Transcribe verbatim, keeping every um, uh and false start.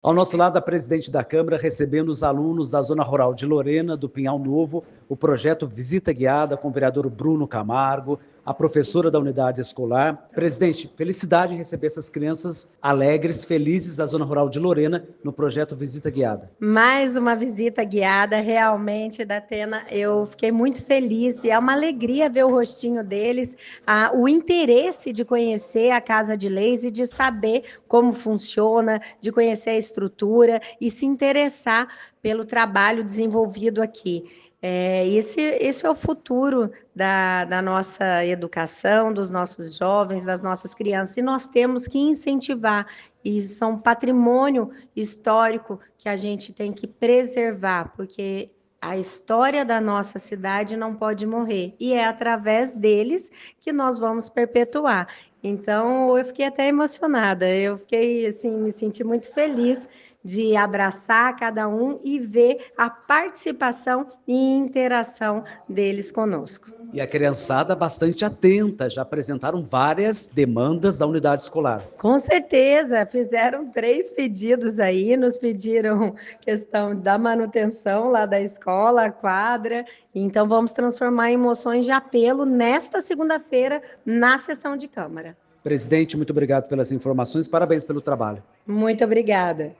Ao nosso lado, a presidente da Câmara recebendo os alunos da Zona Rural de Lorena, do Pinhal Novo, o projeto Visita Guiada com o vereador Bruno Camargo, a professora da unidade escolar. Presidente, felicidade em receber essas crianças alegres, felizes da Zona Rural de Lorena no projeto Visita Guiada. Mais uma visita guiada, realmente, Datena, eu fiquei muito feliz e é uma alegria ver o rostinho deles, a, o interesse de conhecer a Casa de Leis e de saber como funciona, de conhecer a estrutura e se interessar pelo trabalho desenvolvido aqui. É, esse, esse é o futuro da, da nossa educação, dos nossos jovens, das nossas crianças, e nós temos que incentivar. Isso são patrimônio histórico que a gente tem que preservar, porque a história da nossa cidade não pode morrer, e é através deles que nós vamos perpetuar. Então, eu fiquei até emocionada, eu fiquei, assim, me senti muito feliz de abraçar cada um e ver a participação e interação deles conosco. E a criançada bastante atenta, já apresentaram várias demandas da unidade escolar. Com certeza, fizeram três pedidos aí, nos pediram questão da manutenção lá da escola, a quadra, então vamos transformar em moções de apelo nesta segunda-feira na sessão de Câmara. Presidente, muito obrigado pelas informações, parabéns pelo trabalho. Muito obrigada.